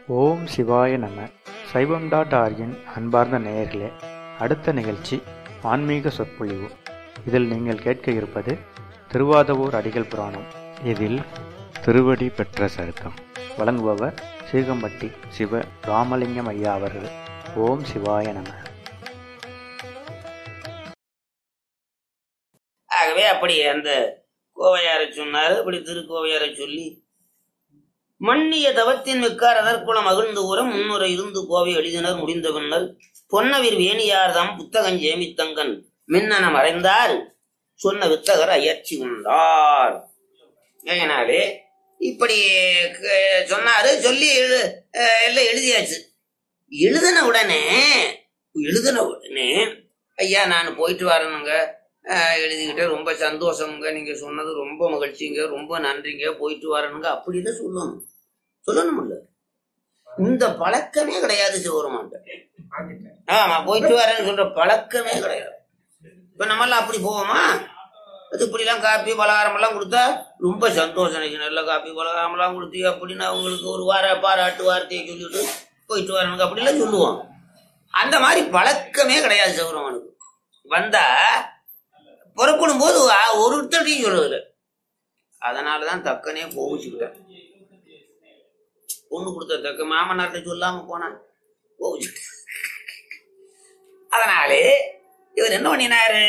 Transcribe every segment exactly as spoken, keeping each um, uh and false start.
ஓம் சிவாய நம. சைவம் டாட் ஆர்கின் அன்பார்ந்த நேயர்களே, அடுத்த நிகழ்ச்சி ஆன்மீக சொற்பொழிவு. இதில் நீங்கள் கேட்க இருப்பது திருவாதவூர் அடிகள் புராணம். இதில் திருவடி பெற்ற சருக்கம் வழங்குபவர் சீகம்பட்டி சிவ ராமலிங்கம் ஐயா அவர்கள். ஓம் சிவாய நம. ஆகவே அப்படி அந்த கோவையாரை சொன்னாரு. அப்படி திருக்கோவையாரை சொல்லி மன்னிய தவத்தின் மிக்கார் அதற்குளம் மகிழ்ந்து கூற முன்னுரை இருந்து கோவை எழுதினர் முடிந்த பின்னர் பொன்னவிர் வேணியார் தாம் புத்தகஞ் ஜேமித்தங்கன் மின்னன மறைந்தார் சொன்ன வித்தகர் அயற்சி உண்டார். ஏனாலே இப்படி சொன்னாரு. சொல்லி எழு எல்லாம் எழுதியாச்சு. எழுதின உடனே எழுதின உடனே ஐயா நான் போயிட்டு வரணுங்க, எழுதிக்கிட்டே ரொம்ப சந்தோஷமுங்க, நீங்க சொன்னது ரொம்ப மகிழ்ச்சிங்க, ரொம்ப நன்றிங்க, போயிட்டு வரணுங்க அப்படின்னு சொல்லணும். சொல்லணும் இல்ல, இந்த பழக்கமே கிடையாது சிவபெருமான்ட்ட. ஆமா, போயிட்டு வரேன்னு சொல்ற பழக்கமே கிடையாது. இப்ப நம்மளாம் அப்படி போவோமா? அது இப்படிலாம் காப்பி பலகாரம் எல்லாம் கொடுத்தா ரொம்ப சந்தோஷம், நல்ல காப்பி பலகாரம் எல்லாம் கொடுத்தி அப்படின்னு அவங்களுக்கு ஒரு வார பாராட்டு வார்த்தையை சொல்லிட்டு போயிட்டு வரணுங்க அப்படிலாம் சொல்லுவோம். அந்த மாதிரி பழக்கமே கிடையாது சிவபெருமானுக்கு. வந்தா புறப்படும் போது ஒருத்தரையும் சொல்றதில்ல. அதனாலதான் தக்கனே போச்சுக்கிட்டேன். பொண்ணு கொடுத்த தக்க மாமனார்ட்ட சொல்லாம போனான், போச்சுக்கிட்ட. அதனாலே இவர் என்ன பண்ணினாரு?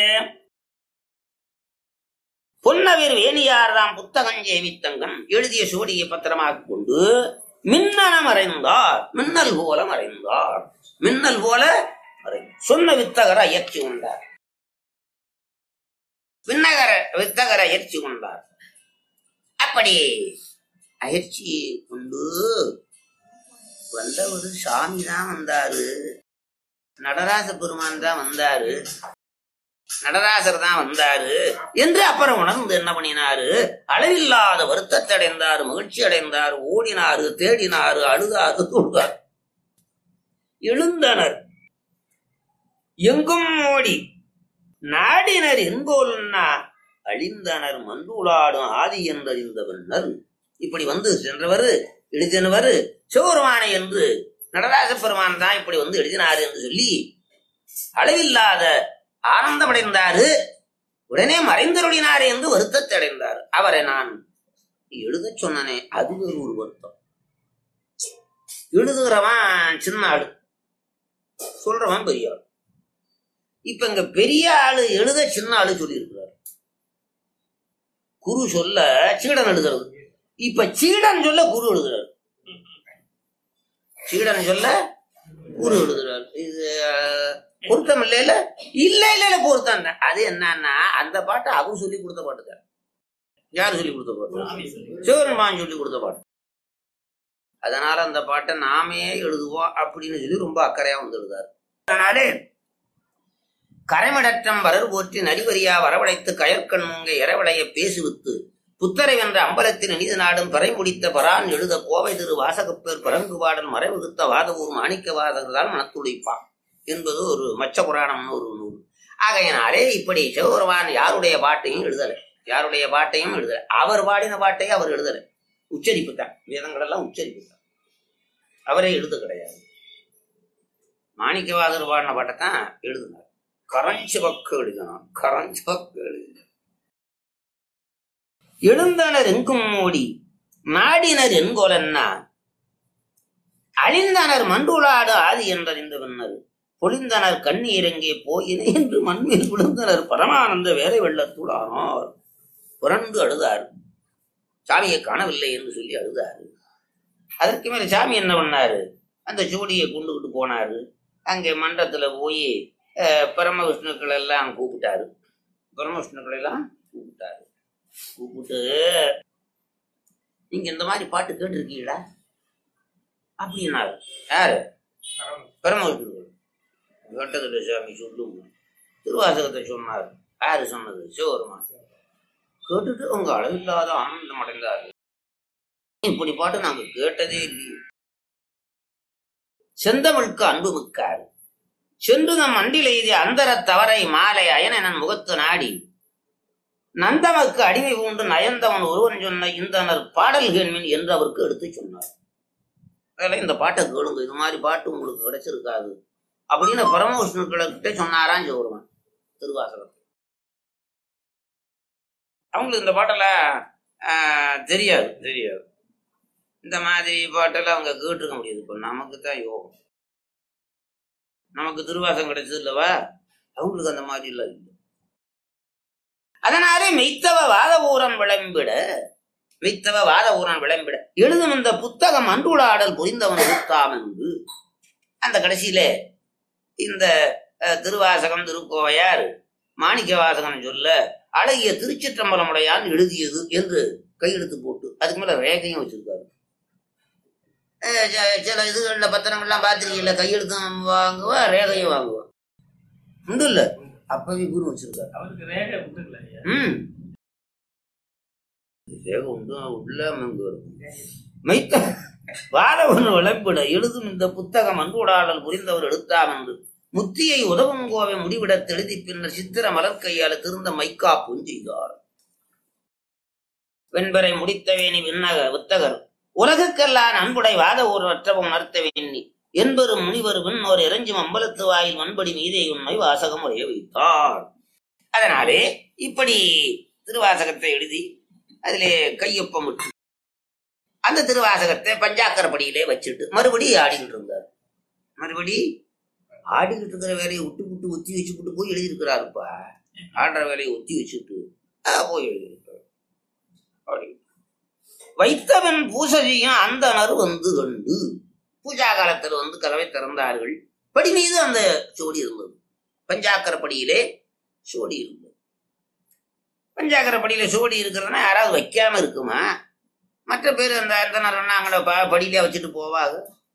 பொன்னவீர் வேணியார் தாம் புத்தகம் ஜேமித்தங்கன் எழுதிய சுவடியை பத்திரமாக கொண்டு மின்னன மறைந்தார், மின்னல் போல மறைந்தார், மின்னல் போல மறை சொன்ன வித்தகர அயற்சி கொண்டார். விண்ணகர வித்தகர அயற்சி கொண்டார். அப்படி அயற்சி கொண்டு வந்தவர் சாமி தான் வந்தாரு, நடராச பெருமான் தான் வந்தாரு, நடராசர் தான் வந்தாரு என்று அப்புறம் உணர்ந்து என்ன பண்ணினாரு? அளவில்லாத வருத்தத்தை அடைந்தாரு, மகிழ்ச்சி அடைந்தார், ஓடினாரு, தேடினாரு, அழுதாரு, தொழுதார். எழுந்தனர் எங்கும் ஓடி நாடினர் என்போல்னா அழிந்தனர் மண்டுளாடும் ஆதி என்றறிந்தவன்னர். இப்படி வந்து சென்றவர் எழுதினவர் சிவபெருமானை என்று நடராஜ பெருமான் தான் இப்படி வந்து எழுதினாரு என்று சொல்லி அளவில்லாத ஆனந்தமடைந்தாரு. உடனே மறைந்தருளினாரே என்று வருத்தத்தை அடைந்தார். அவரை நான் எழுத சொன்னனே, அது ஒரு வருத்தம். எழுதுகிறவன் சின்ன ஆளு, சொல்றவன் பெரிய ஆளு. இப்ப இங்க பெரிய ஆளு எழுத சின்ன ஆளு சொல்லி இருக்கிறார். குரு சொல்ல சீடன் எழுதுறது. இப்ப சீடன் சொல்ல குரு எழுதுறாரு, சீடன் சொல்ல குரு எழுதுறாரு. இது பொருத்தம் இல்ல இல்ல இல்ல இல்ல இல்ல பொருத்தம். அது என்னன்னா, அந்த பாட்டு அவர் சொல்லி கொடுத்த பாட்டுதான். யாரு சொல்லி கொடுத்த பாட்டு? சிவபெருமான் சொல்லி கொடுத்த பாட்டு. அதனால அந்த பாட்டை நாமே எழுதுவோம் அப்படின்னு சொல்லி ரொம்ப அக்கறையா வந்து எழுதாரு. அதனாலே கரைமடற்றம் வரர் போற்றி நரிவரியா வரவழைத்து கயற்கண் முங்க இரவளைய பேசுவித்து புத்தரை வென்ற அம்பலத்தின் நீது நாடும் பறை முடித்த பரான் எழுத கோவை திரு வாசகப்பேர் பரங்கு பாடல் மறைவகுத்த வாதவூர் மாணிக்க வாதகர்தான் மனத்துடைப்பான் என்பது ஒரு மச்ச புராணம்னு ஒரு நூல். ஆகையினாலே இப்படி சிவபெருமான் யாருடைய பாட்டையும் எழுதலை, யாருடைய பாட்டையும் எழுதலை. அவர் பாடின பாட்டையும் அவர் எழுதலை, உச்சரிப்பு தான். வேதங்கள் எல்லாம் உச்சரிப்பு தான், அவரே எழுத கிடையாது. மாணிக்கவாதர் பாடின பாட்டை தான் எழுதினார். கரஞ்சிவக்கு எழுதினார், கரஞ்சிவக்கு எழுதினார். எழுந்தனர் எங்கும் மூடி நாடினர் என்கோலன்னா அழிந்தனர் மண்டுளாடு ஆதி என்றறிந்த பின்னர் பொழிந்தனர் கண்ணீரங்கே போயின என்று மண்மேல் விழுந்தனர் பரமானந்த வேலை வெள்ளத்துள்ளானார். புரண்டு அழுதார், சாமியை காணவில்லை என்று சொல்லி அழுதாரு. அதற்கு மேல சாமி என்ன பண்ணாரு? அந்த ஜோடியை கொண்டுகிட்டு போனாரு. அங்கே மன்றத்துல போய் பரம விஷ்ணுக்கள் எல்லாம் கூப்பிட்டாரு. பரம விஷ்ணுக்கள் எல்லாம் கூப்பிட்டாரு. கூப்பிட்டு, நீங்க இந்த மாதிரி பாட்டு கேட்டிருக்கீங்களா அப்படின்னாரு. யாரு? பரம விஷ்ணுக்கள். கேட்டதில்லை சாமி, சொல்லுங்க. திருவாசகத்தை சொன்னார். யாரு சொன்னது? சிவபெருமான். கேட்டுட்டு உங்க அளவில்லாத ஆனந்தம் அடைந்தாரு. இப்படி பாட்டு நாங்க கேட்டதே இல்லையே. செந்தமிழ்க்கு அன்பு மிக்காரு சென்று நம் அண்டில் எய்திய அந்தர தவறை மாலை அயனன் முகத்து நாடி நந்தமக்கு அடிமை பூண்டு நயந்தவன் ஒருவன் சொன்ன இந்தனர் பாடல் கேள்வின் என்று அவருக்கு எடுத்து சொன்னார். அதெல்லாம் இந்த பாட்டை கேளுங்க, இது மாதிரி பாட்டு உங்களுக்கு கிடைச்சிருக்காது அப்படின்னு பரமவிஷ்ணுக்கிட்ட சொன்னாராம் சிவருமான் திருவாசகத்தை. அவங்களுக்கு இந்த பாட்டெல்லாம் ஆஹ் தெரியாது தெரியாது இந்த மாதிரி பாட்டெல்லாம் அவங்க கேட்டுருக்க முடியாது. இப்போ நமக்கு தான் யோகம், நமக்கு திருவாசகம் கிடைச்சது இல்லவா, அவங்களுக்கு அந்த மாதிரி எல்லாம் இல்லை. அதனாலே மெய்த்தவ வாதபூரன் விளம்பிட மெய்த்தவ வாதபூரன் விளம்பிட எழுதும் இந்த புத்தகம் அன்றுளாடல் புரிந்தவன் எழுத்தாம் என்று அந்த கடைசியில இந்த திருவாசகம் திருக்கோவையார் மாணிக்க வாசகம் சொல்ல அழகிய திருச்சிற்றம்பலமுடையான் எழுதியது என்று கையெழுத்து போட்டு அதுக்கு மேல ரேகையும் வச்சிருக்காரு. சில இதுகள்ல பத்திரங்கள்லாம் பார்த்துருக்கீங்களா, கையெழுத்தும் வாங்குவா ரேகையும் வாங்குவா உண்டு இல்ல, அப்பவே குரு வச்சிருக்காரு. அவருக்கு ரேகை உண்டு இல்ல. ம் ரேகை உண்டு உள்ள மெய்த்த வாதவன் விளம்பிட எழுதும் இந்த புத்தகம் அன்புடாளல் புரிந்தவர் எழுத்தாம் என்று முத்தியை உதவுங்கோவை முடிவிட தெழுதி பின்னர் சித்திர மலர் கையால் திருந்த மைக்கா பூஞ்செய்தார். வெண்பரை முடித்தவேணி விண்ணக வித்தகர் உலகுக்கெல்லாம் அன்புடை வாத ஊர் அற்றவும் உணர்த்தவேணி என்பரும் முனிவர் விண்ணோர் இறைஞ்சும் அம்பலத்து வாயில் வன்படி மீதே உண்மை வாசகம் உடைய வைத்தார். அதனாலே இப்படி திருவாசகத்தை எழுதி அதிலே கையொப்பம் விட்டு அந்த திருவாசகத்தை பஞ்சாக்கரப்படியிலே வச்சுட்டு மறுபடி ஆடிக்கிட்டு இருந்தார். மறுபடி ஆடிக்கிட்டு இருக்கிற வேலையை விட்டு விட்டு ஒத்தி வச்சுக்கிட்டு போய் எழுதியிருக்கிறாருப்பா. ஆடுற வேலையை ஒத்தி வச்சுட்டு போய் எழுதியிருக்கிறார். வைத்தவன் பூசையும் அந்தனர் வந்து கண்டு பூஜா காலத்தில் வந்து கதவை திறந்தார்கள். படி மீது அந்த சோடி இருந்தது, பஞ்சாக்கரப்படியிலே சோடி இருந்தது. பஞ்சாக்கரப்படியில சோடி இருக்கிறதுனா யாராவது வைக்காம இருக்குமா? மற்ற பேர் அந்த அந்தனர் அங்கே படியிலே வச்சுட்டு போவாங்க.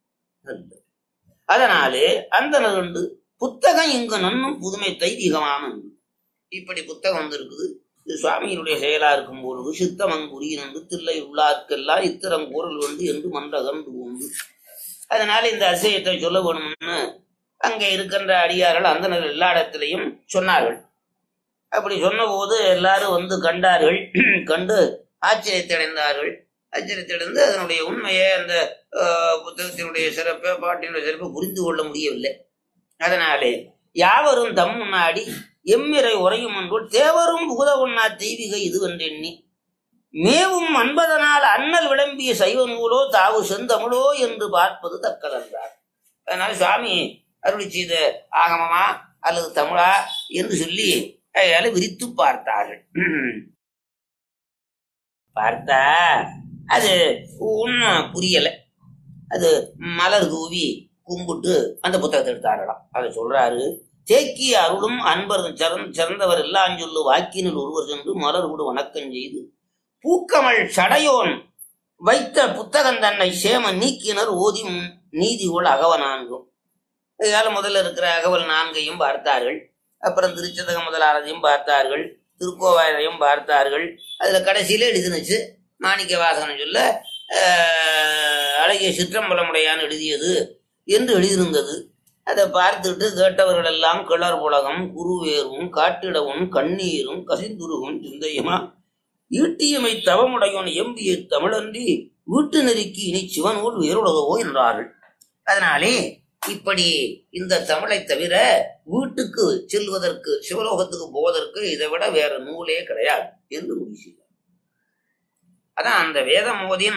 அதனாலே அந்த நண்டு புத்தகம் இங்கு நன்னும் புதுமை தைதிகமான இப்படி புத்தகம் வந்து இருக்குது. இது சுவாமியினுடைய செயலா இருக்கும் பொழுது சித்தமங்குரிய நன்று தில்லை உள்ளார்க்கெல்லாம் இத்திரம் கூறல் வந்து என்று மன்றகன்று உண்டு. அதனால இந்த அதிசயத்தை சொல்ல வேணும்னு அங்கே இருக்கின்ற அடியார்கள் அந்த எல்லா இடத்திலையும் சொன்னார்கள். அப்படி சொன்ன போது எல்லாரும் வந்து கண்டார்கள். கண்டு ஆச்சரியத்தடைந்தார்கள். ஆச்சரியத்தடைந்து அதனுடைய உண்மையை அந்த புத்தகத்தினுடைய சிறப்பை பாட்டினுடைய சிறப்பை புரிந்து கொள்ள முடியவில்லை. அதனாலே யாவரும் தம் முன்னாடி எம்மிரை உரையும் என்றுள் தேவரும் புகுத உண்ணா தெய்வீக இதுவென்றெண்ணி மேவும் அன்பதனால் அண்ணல் விளம்பிய சைவ நூலோ தாவு செந்தமிழோ என்று பார்ப்பது தக்கதென்றார். அதனால சுவாமி அருளி செய்த ஆகமமா அல்லது தமிழா என்று சொல்லி அதையால விரித்து பார்த்தார்கள். பார்த்தா அது ஒன்னும் புரியல. அது மலர் தூவி கும்பிட்டு அந்த புத்தகத்தை எடுத்தாரலாம். அதை சொல்றாரு. தேக்கி அருளும் அன்பர் சிறந்தவர் எல்லாம் சொல்லு வாக்கினில் ஒருவர் சென்று மலர் கூட வணக்கம் செய்து பூக்கமல் சடையோன் வைத்த புத்தகம் தன்னை சேம நீக்கினர் ஓதி நீதிகோள் அகவ நான்கும். இதனால முதல்ல இருக்கிற அகவல் நான்கையும் பார்த்தார்கள். அப்புறம் திருச்சதக முதலானதையும் பார்த்தார்கள். திருக்கோவாயரையும் பார்த்தார்கள். அதுல கடைசியில எழுதினுச்சு மாணிக்க வாசகன் சொல்ல அழகிய சிற்றம்பலமுடையான் எழுதியது என்று எழுதியிருந்தது. அதை பார்த்துட்டு கேட்டவர்கள் எல்லாம் கிளர் புலகம் குருவேரும் காட்டிடவும் கண்ணீரும் கசிந்துருகும் சிந்தையுமா ஈட்டியமை தவமுடையோன் எம்பிய தமிழன்றி வீட்டு நெருக்கி இனி சிவனோடு வேறுலகவோ என்றார்கள். அதனாலே இப்படி இந்த தமிழை தவிர வீட்டுக்கு செல்வதற்கு சிவலோகத்துக்கு போவதற்கு இதை விட வேற நூலே கிடையாது என்று முடிவு. அதான் அந்த வேதம் ஓதின்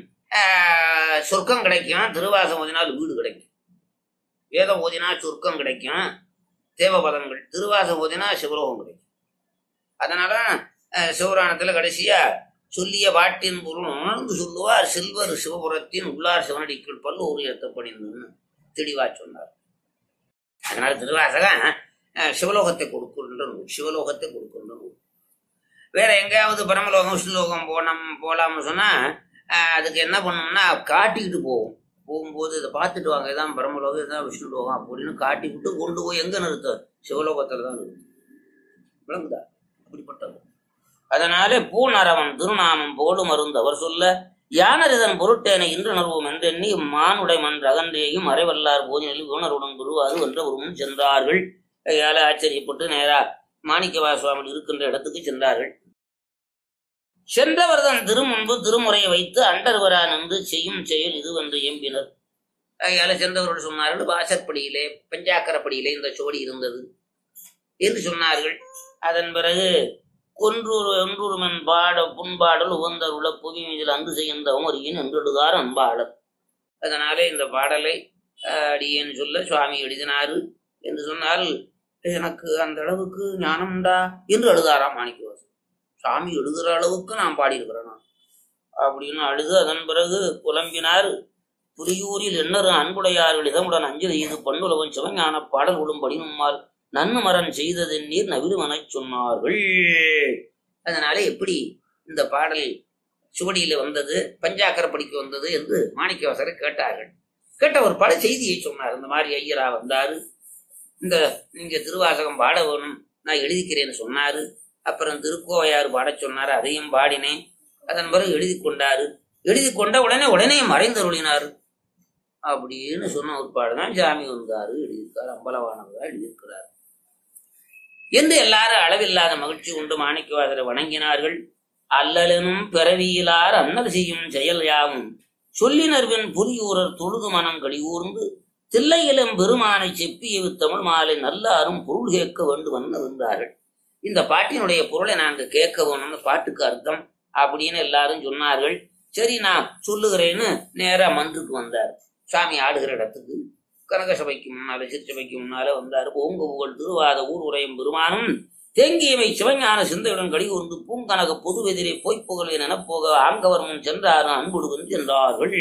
ஆஹ் சொர்க்கம் கிடைக்கும், திருவாசம் ஓதினால் வீடு கிடைக்கும். வேதம் ஓதினா சொர்க்கம் கிடைக்கும், தேவபதங்கள். திருவாசம் ஓதினா சிவலோகம் கிடைக்கும். அதனால சிவராணத்துல கடைசியா சொல்லிய பாட்டின் பொருள் உணர்ந்து சொல்லுவார் செல்வர் சிவபுரத்தின் உள்ளார் சிவனடிக்குள் பல்லு ஒரு ஏற்றப்படின்னு தெளிவா சொன்னார். அதனால திருவாசகம் சிவலோகத்தை கொடுக்கின்ற நூல், சிவலோகத்தை கொடுக்கின்ற நூல். வேற எங்கேயாவது பரமலோகம் விஷ்ணுலோகம் போனோம் போலாம்னு சொன்னா அதுக்கு என்ன பண்ணோம்னா காட்டிக்கிட்டு போவோம். போகும்போது இதை பார்த்துட்டு வாங்க, இதான் பரமலோகம் இதுதான் விஷ்ணுலோகம் அப்படின்னு காட்டிக்கிட்டு கொண்டு போய் எங்க நிறுத்த சிவலோகத்துல தான் நிறுத்தும். விளங்குதா? அப்படிப்பட்டது. அதனாலே பூநரவன் திருநாமம் போடு மருந்து அவர் சொல்ல யானர் இதன் பொருட்டேனை இன்று நறுவோம் என்றெண்ணி மானுடை மன்ற அகன்றேயும் மறைவல்லார் போதினில் உணர்வுடன் குருவாது என்ற ஒரு முன் சென்றார்கள். கையால ஆச்சரியப்பட்டு நேரா மாணிக்கவா சுவாமி இருக்கின்ற இடத்துக்கு சென்றார்கள். சென்றவர்தன் திருமுன்பு திருமுறையை வைத்து அண்டர்வரா நின்று செய்யும் செயல் இதுவென்று எம்பினர். அதனால சென்றவர்கள் சொன்னார்கள், வாசற்படியிலே பஞ்சாக்கரப்படியிலே இந்த சோடி இருந்தது என்று சொன்னார்கள். அதன் பிறகு கொன்றூர் ஒன்றூர்மன் பாட புண்பாடல் உகந்தருள புவி மீதில் அன்பு செய்கின்றவும் அறியின் என்றெடுதார் அன்பாடல். அதனாலே இந்த பாடலை அடியேன்னு சொல்ல சுவாமி எழுதினாரு என்று சொன்னால், எனக்கு அந்த அளவுக்கு ஞானம்டா என்று எழுதாராம் மாணிக்கவாசகர். சாமி எழுதுகிற அளவுக்கு நான் பாடியிருக்கிறேன் நான் அப்படின்னு அழுது அதன் பிறகு புலம்பினார். புலியூரில் எண்ணறு அன்புடையார்கள் இதமுடன் அஞ்சலி இது பண்ணுலவன் சிவஞான பாடல் கொள்ளும்படி நம்மால் நன்னு மரன் செய்ததென் நீர் நவிடுவன சொன்னார்கள். அதனால எப்படி இந்த பாடல் சுவடியில வந்தது, பஞ்சாக்கரப்படிக்கு வந்தது என்று மாணிக்கவாசகரை கேட்டார்கள். கேட்ட ஒரு பல செய்தியை சொன்னார். இந்த மாதிரி ஐயரா வந்தாரு, இந்த நீங்க திருவாசகம் பாட வேணும், நான் எழுதிக்கிறேன்னு சொன்னாரு. அப்புறம் திருக்கோவையாறு பாட சொன்னாரு, அதையும் பாடினேன். அதன் பிறகு எழுதி கொண்டாரு. எழுதி கொண்ட உடனே உடனே மறைந்தருளினாரு அப்படின்னு சொன்ன ஒரு பாடுதான் சாமி வந்தாரு எழுதியிருக்காரு, அம்பலவானவரா எழுதியிருக்கிறார் என்று எல்லாரும் அளவில்லாத மகிழ்ச்சி உண்டு மாணிக்கவாசகரை வணங்கினார்கள். அல்லலெனும் பிறவியிலார் அன்னது செய்யும் செயல் யாவும் சொல்லினர்வின் புலியூரர் தொழுது மனம் கழிவூர்ந்து தில்லையிலும் பெருமானை செப்பிய தமிழ் மாலை நல்லாரும் பொருள் கேட்க வேண்டும் என்றார்கள். இந்த பாட்டினுடைய பொருளை நாங்க கேட்க வேணும்னு பாட்டுக்கு அர்த்தம் அப்படின்னு எல்லாரும் சொன்னார்கள். சரி நான் சொல்லுகிறேன்னு நேரா மன்றுக்கு வந்தார். சாமி ஆடுகிற இடத்துக்கு கனக சபைக்கு முன்னால சிற்சபைக்கு முன்னால வந்தார். ஓங்க புகழ் திருவாத ஊர் உரையும் பெருமானும் தேங்கியவை சிவஞான சிந்தையுடன் கழிவுந்து பூங்கனக பொதுவெதிரே போய்ப்புகளை எனப்போக ஆங்கவர் முன் சென்றாரும் அன்புடுவன் சென்றார்கள்.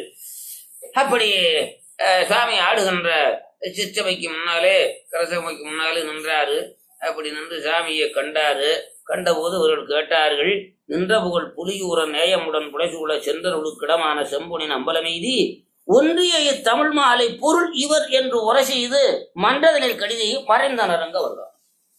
அப்படி சுவாமி ஆடுகின்ற சிற்சபைக்கு முன்னாலே கரசபைக்கு முன்னாலே நின்றாரு. அப்படி நின்று சாமியை கண்டாரு. கண்டபோது அவர்கள் கேட்டார்கள், நின்ற புகழ் புலியூர நேயமுடன் புடைசூழ சென்றருளுக்கிடமான செம்பொனின் அம்பலமெய்தி ஒன்றிய தமிழ் மாலை பொருள் இவர் என்று உரை செய்து மன்றதனில் கடிதையை மறைந்தனரங்க வருவார்.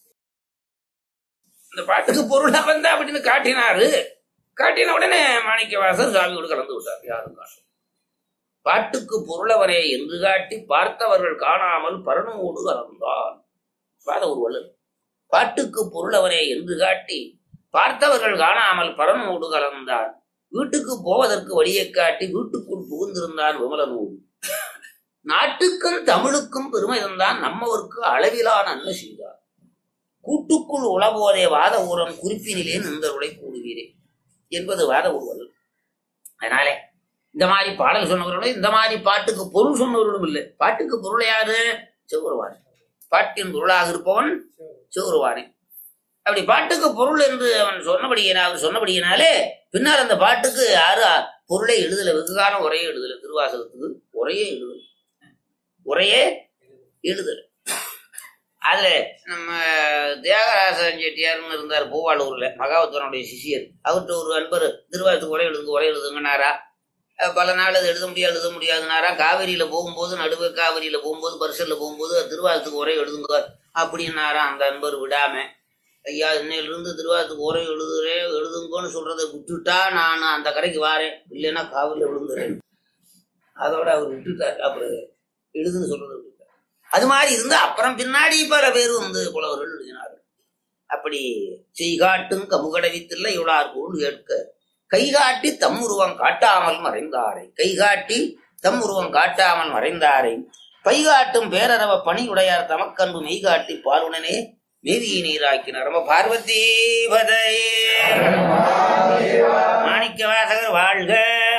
இந்த பாட்டுக்கு பொருள் வந்தா அப்படின்னு காட்டினாரு. காட்டின உடனே மாணிக்கவாசகர் சாமியோடு கலந்து விட்டார். யாரும் காணும் பாட்டுக்கு பொருளவரே என்று காட்டி பார்த்தவர்கள் காணாமல் பரணமோடு கலந்தான். பாத ஒரு வல்லர் பாட்டுக்கு பொருளவரே என்று காட்டி பார்த்தவர்கள் காணாமல் பரனோடு கலந்தான். வீட்டுக்கு போவதற்கு வழியை காட்டி வீட்டுக்குள் புகுந்திருந்தான் விமலனோடு. நாட்டுக்கும் தமிழுக்கும் பெருமை தந்தான் நம்மவருக்கு அளவிலான நன்மை செய்தார். கூட்டுக்குள் உளபோதே வாத ஊரம் குறிப்பினிலே நின்றவர்களை கூடுவீரே என்பது வாத ஊர்வல். அதனாலே இந்த மாதிரி பாடல் சொன்னவர்களும் இந்த மாதிரி பாட்டுக்கு பொருள் சொன்னவர்களும் இல்லை. பாட்டுக்கு பொருள் யாரு? சிவருவான். பாட்டின் பொருளாக இருப்பவன் சிவருவானே. அப்படி பாட்டுக்கு பொருள் என்று அவன் சொன்னபடியினா அவர் சொன்னபடியினாலே பின்னால் அந்த பாட்டுக்கு யாரு பொருளை எழுதல, வெகுகான உரையே எழுதல. திருவாசகத்துக்கு உரையே எழுதல, உரையே எழுதல. அதுல நம்ம தியாகராசன் செட்டியார்னு இருந்தார் பூவாளூர்ல, மகாவத்தனுடைய சிஷியர். அவர்கிட்ட ஒரு அன்பர் திருவாசகத்துக்கு உரை எழுதுங்க உரை எழுதுங்கனாரா. பல நாள் அது எழுத முடியாது எழுத முடியாதுனாரா. காவிரியில போகும்போது நடுவே காவிரியில போகும்போது பரிசல்ல போகும்போது திருவாசகத்துக்கு உரை எழுதுங்க அப்படின்னாரா. அந்த அன்பர் விடாம, ஐயா இன்னையிலிருந்து திருவாசகத்துக்கு உரை எழுதுறே எழுதுங்கன்னு சொல்றதை விட்டுட்டா நான் அந்த கரைக்கு வாரேன், இல்லைன்னா காவிரியில விழுந்துறேன். அதோட அவர் விட்டுட்டார். அப்புறம் எழுதுன்னு சொல்றதை விட்டுட்டார். அது மாதிரி இருந்து அப்புறம் பின்னாடி பல பேர் வந்து புலவர்கள் எழுதினார்கள். அப்படி செய்காட்டும் கமுகடவித்தில்ல இவளார் பொருள் கேட்க கைகாட்டி தம் உருவம் காட்டாமல் மறைந்தாரை. கைகாட்டி தம் உருவம் காட்டாமல் மறைந்தாரை பைகாட்டும் பேரரவ பணியுடையார் தமக்கன்பு மெய்காட்டி பாலுடனே மேவியை நீராக்கினார். நம்ம பார்வதி பதையே. மாணிக்கவாசகர் வாழ்க.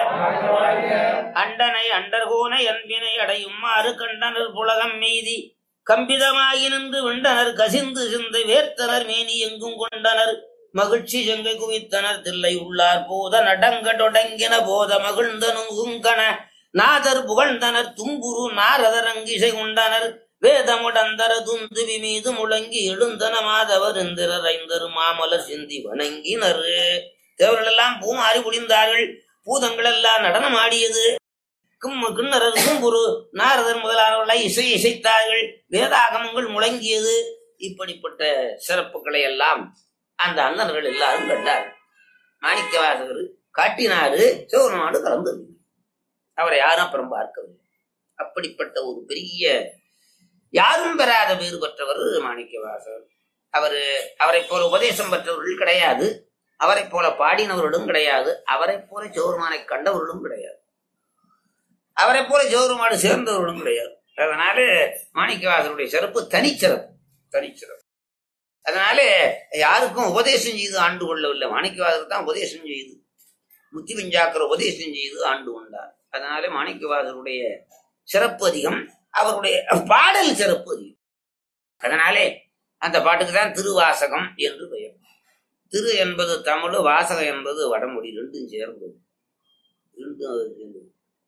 அண்டனை அண்டர்கோனை அன்பினை அடையுமாறு கண்டனர் புலகம் மெய்தி கம்பிதமாகி நின்று விண்டனர் கசிந்து சிந்தை வேர்த்தனர் மேனி எங்கும் கொண்டனர் மகிழ்ச்சி செங்கை குவித்தனர் தில்லை உள்ளார் போத நடங்க தொடங்கின போத மகிழ்ந்தனும் குங்கன நாதர் புகழ்ந்தனர் தும்புரு நாரதரங்கிசை உண்டனர் வேதமுடந்தர துந்துவி மீது முழங்கி எழுந்தன மாதவர் எந்திரர் ஐந்தரு மாமலர் சிந்தி வணங்கினர். தேவர்கள் எல்லாம் பூமாறி புடிந்தார்கள். பூதங்கள் எல்லாம் நடனம் ஆடியது. கும் கிண்ணரர் கும்புரு நாரதர் முதலானவர்களை இசை இசைத்தார்கள். வேதாகமங்கள் முழங்கியது. இப்படிப்பட்ட சிறப்புகளை எல்லாம் அந்த அண்ணர்கள் எல்லாரும் கண்டார். மாணிக்கவாசகர் காட்டினாரு. சிவபெருமானோடு கலந்து அவரை யாரும் அப்புறம் பார்க்கவில்லை. அப்படிப்பட்ட ஒரு பெரிய யாரும் பெறாத வேறு பெற்றவர் மாணிக்கவாசகர். அவரு அவரை போல உபதேசம் பெற்றவர்கள் கிடையாது. அவரை போல பாடினவர்களும் கிடையாது, அவரை போல சிவபெருமானை கண்டவர்களும் கிடையாது, அவரை போல சிவபெருமானு சேர்ந்தவர்களும் கிடையாது. அதனால மாணிக்கவாசருடைய சிறப்பு தனிச்சிறப்பு, தனிச்சிறப்பு. அதனால யாருக்கும் உபதேசம் செய்து ஆண்டு கொள்ளவில்லை, மாணிக்கவாசர் தான் உபதேசம் செய்து, முத்தி பிஞ்சாக்கர் உபதேசம் செய்து ஆண்டு கொண்டார். அதனால மாணிக்கவாசருடைய சிறப்பு அதிகம், அவருடைய பாடல் சிறப்பு அதிகம். அதனாலே அந்த பாட்டுக்கு தான் திருவாசகம் என்று பெயர். திரு என்பது தமிழ், வாசகம் என்பது வடமொழி, ரெண்டும் சேர்ந்தது. ரெண்டும்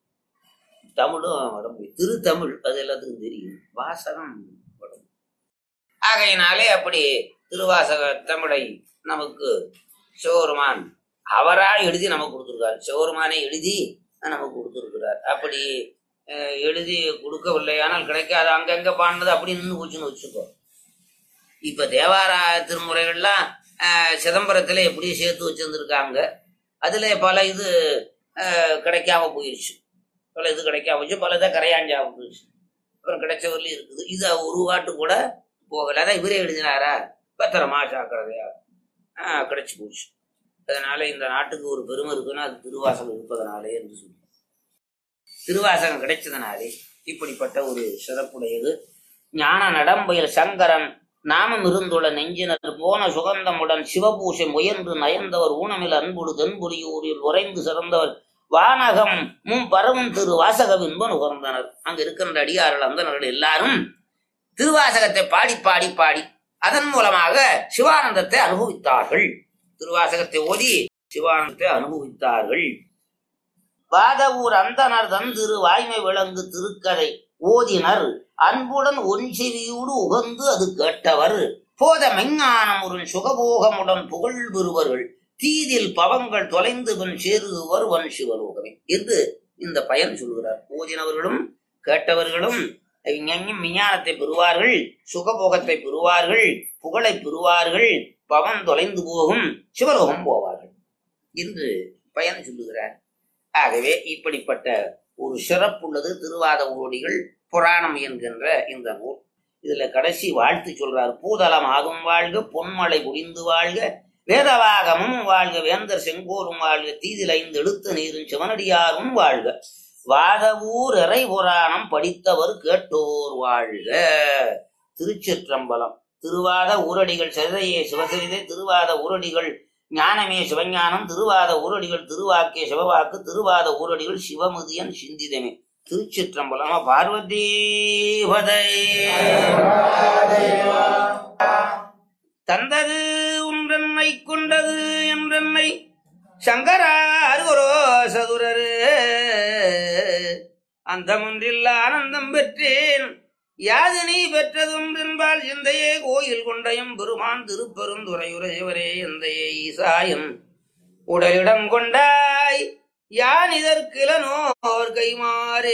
தமிழும் வடமொழி. திரு தமிழ் அது எல்லாத்துக்கும் தெரியும், வாசகம் வடமொழி. ஆகையினாலே அப்படி திருவாசக தமிழை நமக்கு சிவபெருமான் அவரா எழுதி நமக்கு கொடுத்துருக்கார். சிவபெருமானை எழுதி நமக்கு கொடுத்துருக்கிறார். அப்படி எழுதி கொடுக்கவில்லை, ஆனால் கிடைக்காது, அங்கங்க பாடினது அப்படி நின்று போச்சுன்னு வச்சுக்கோ. இப்ப தேவார திருமுறைகள்லாம் சிதம்பரத்துல எப்படி சேர்த்து வச்சிருந்திருக்காங்க, அதுல பல இது கிடைக்காம போயிடுச்சு, பல இது கிடைக்காம போச்சு, பல இதை கரையாஞ்சாம போயிடுச்சு. அப்புறம் கிடைச்சவர்களையும் இருக்குது. இது ஒரு வாட்டு கூட போகல. அதான் இவரே எழுதினாரா, பத்திரமா சாக்கிறதையா ஆஹ் கிடைச்சு போச்சு. அதனால இந்த நாட்டுக்கு ஒரு பெருமை இருக்குன்னா அது திருவாசகம் இருப்பதனாலே என்று சொல்லி, திருவாசகம் கிடைச்சதுனாலே இப்படிப்பட்ட ஒரு சிறப்புடையது. ஞான நடம்பயில் சங்கரன் நாமம் இருந்துள்ள நெஞ்சினர் போன சுகந்தமுடன் சிவபூஷை முயன்று நயந்தவர் ஊனமில் அன்புடு தென்புரியூரில் உறைந்து சிறந்தவர் வானகம் முன் பரவும் திரு வாசகவின்பன் உகர்ந்தனர். அங்க இருக்கின்ற அடியார்கள் அந்தனர்கள் எல்லாரும் திருவாசகத்தை பாடி பாடி பாடி அதன் மூலமாக சிவானந்தத்தை அனுபவித்தார்கள். திருவாசகத்தை ஓதி சிவானந்தத்தை அனுபவித்தார்கள். வாதவூர் அந்தனர் தன் திரு வாய்மை விளங்கு திருக்கதை ஓதினர் அன்புடன் ஒன்செவியோடு உகந்து அது கேட்டவர் போத மெஞ்ஞானம் ஒரு சுகபோகமுடன் புகழ் பெறுவர்கள் தீதில் பவங்கள் தொலைந்து பின் சேருவர் வன் சிவலோகமே என்று இந்த பயன் சொல்கிறார். ஓதினவர்களும் கேட்டவர்களும் விஞ்ஞானத்தை பெறுவார்கள், சுகபோகத்தை பெறுவார்கள், புகழை பெறுவார்கள், பவன் தொலைந்து போகும், சிவலோகம் போவார்கள் என்று பயன் சொல்லுகிறார். ஆகவே இப்படிப்பட்ட ஒரு சிறப்புள்ளது திருவாத ஊரடிகள் புராணம் என்கின்ற இந்த நூல். இதுல கடைசி வாழ்த்து சொல்றார். பூதலம் ஆகும் வாழ்க, பொன்மலை புரிந்து வாழ்க, வேதவாகமும் வாழ்க, வேந்தர் செங்கோரும் வாழ்க, தீதில் ஐந்து எழுத்து நீரும் சிவனடியாரும் வாழ்க, வாதவூர் இறை புராணம் படித்தவர் கேட்டோர் வாழ்க. திருச்சிற்றம்பலம். திருவாத ஊரடிகள் சரிதையே சிவசரிதை, திருவாத ஊரடிகள் ஞானமே சிவஞானம், திருவாத ஊரடிகள் திருவாக்கே சிவவாக்கு, திருவாத ஊரடிகள் சிவமுதியன் சிந்திதமே. திருச்சிற்றம்பலமா. பார்வதி பதை. தந்தது ஒன்றென்னை கொண்டது என்றென்னை சங்கரார் குரோ சதுரரு அந்தமொன்றில் ஆனந்தம் பெற்றேன் யாது நீ பெற்றதொன்றென்பால் சிந்தையே கோயில் கொண்டயம் பெருமான் திருப்பெருந்துறையுரையவரே எந்தையே ஈசாயம் உடலிடம் கொண்டாய் யான் இதற்கிலனோர் கைமாறே.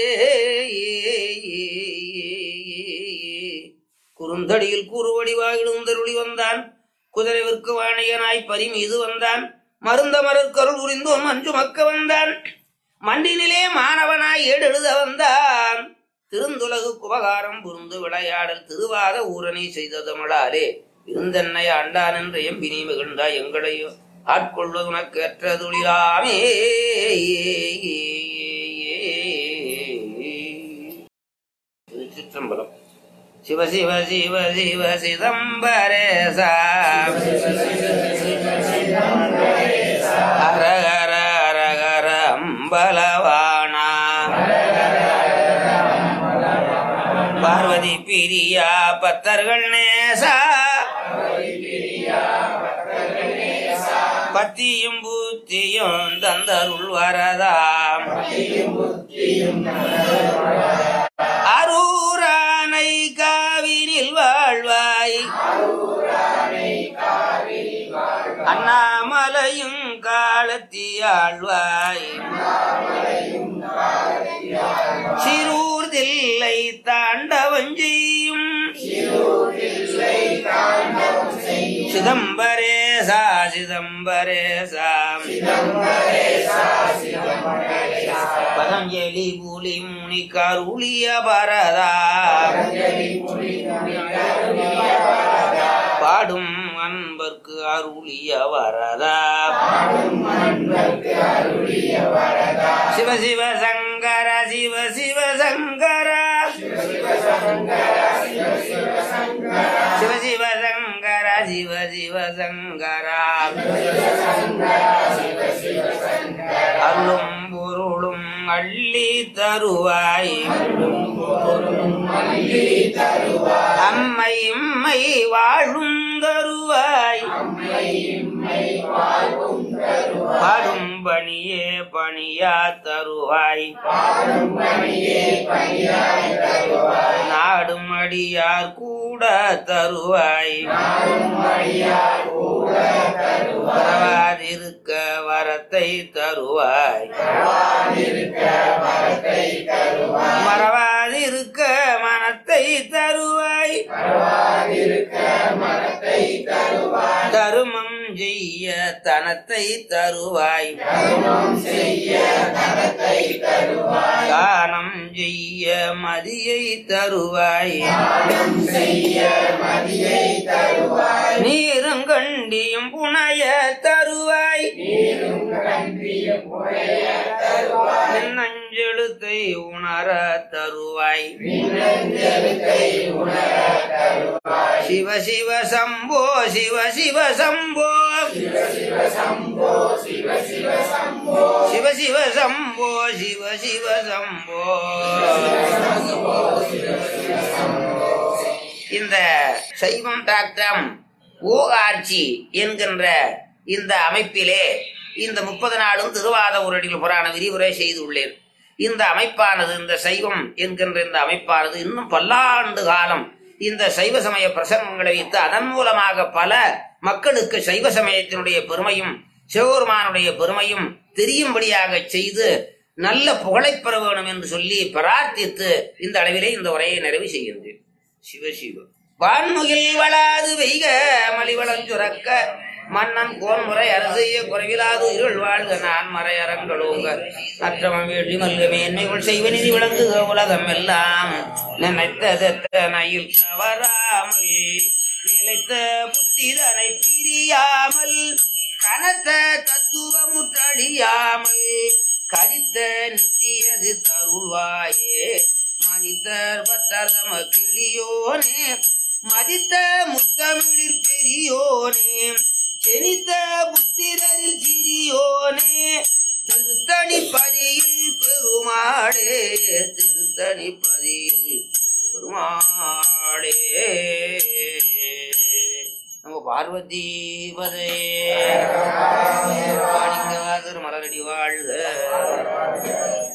குறுந்தடியில் கூறுவடிவாய் எழுந்தருளி வந்தான், குதிரைவிற்கு வாணியனாய் பரி மீது வந்தான், மருந்த மரற்கருள் புரிந்தோம் மஞ்சு மக்க வந்தான், மண்டினிலே மாணவனாய் ஏடெழுத வந்தான், திருந்துலகு குபகாரம் புரிந்து விளையாடல் திருவாத ஊரணி செய்த தமிழாலே இருந்தென்னை ஆண்டான் என்று எம்பினி மிகுந்தா எங்களையோ ஆட்கொள்வது உனக்கு ஏற்ற துளிராமே. திருச்சிற்றம்பலம். சிவ சிவ சிவ சிவ சிதம்பரேசா ஹரஹர ஹரஹர அம்பலவானா பார்வதி பிரியா பத்தர்கள் நேசா பத்தியும் புத்தியும் தந்தருள் வரதாம் அரூரானை காவிரில் வாழ்வாய் அண்ணாமலையும் காலத்தியாழ்வாய் சிறூர் தில்லை தாண்டவஞ்செய்யும் சிதம்பரேசா சிதம்பரேசா பதஞ்சலி புலி முனி கருளிய பரதா பாடும் அன்பர்க்கு அருளிய வரதா சிவ சிவ சங்கர சிவ சிவ சங்கர சிவ சிவ சங்கர சிவ சிவ சங்கர அருளும் பொருளும் அள்ளி தருவாய் அம்மை இம்மை வாழும் தருவாய் பாடும் பணியே பணியா தருவாய் நாடும் அடியார் கூட தருவாய் வரவாதிருக்க வரத்தை தருவாய் மறவாதிருக்க மனத்தை தருவாய் தருமம் செய்ய தனத்தை தருவாய் தானம் செய்ய மதியை தருவாய் நீரும் கண்டியும் புனைய தருவாய் நஞ்செழுத்தை உணர தருவாய் சிவ சிவ சம்போ சிவ சிவ சம்போ சிவ சிவ சம்போ சிவ சிவ சம்போ. இந்த சைவம் டாக்டம் ஓஆர்ஜி என்கின்ற இந்த அமைப்பிலே இந்த முப்பது நாளும் திருவாத ஊரடிகள் புராண விரிவுரை செய்துள்ளேன். இந்த அமைப்பானது, இந்த சைவம் என்கின்ற இந்த அமைப்பானது இன்னும் பல்லாண்டு காலம் இந்த சைவ சமய பிரசங்கங்களை வைத்து அதன் மூலமாக பல மக்களுக்கு சைவ சமயத்தினுடைய பெருமையும் சிவபெருமானுடைய பெருமையும் தெரியும்படியாக செய்து நல்ல புகழை பெற வேணும் என்று சொல்லி பிரார்த்தித்து இந்த அளவிலே இந்த உரையை நிறைவு செய்கின்றேன். சிவசிவ வான்முகில் வளாது வெய்க மலிவளஞ்சுரக்க மன்னன் கோன்முறை அரசைய குறைவிலாது இருள் வாழ்க நான் மறையரங்களோங்க அற்றவன் வேள்வி மல்க மேன்மைகள் செய்வ நிதி விளங்குக உலகம் எல்லாம் நினைத்ததனையில் தவறாமல் நிலைத்த புத்திதனை பிரியாமல் கனத்த தத்துவமுற்றழியாமல் கரித்த நித்தியது தருள்வாயே மனிதர் பத்தரம கிளியோனே மதித்த முத்தமிழிற் பெரியோனே செனித்த புத்திரரில் சிறியோனே திருத்தணி பதியில் பெருமாடே திருத்தணி பதியில் பெருமாடே. நம்ம பார்வதி பதே மலரடி வாழ்க.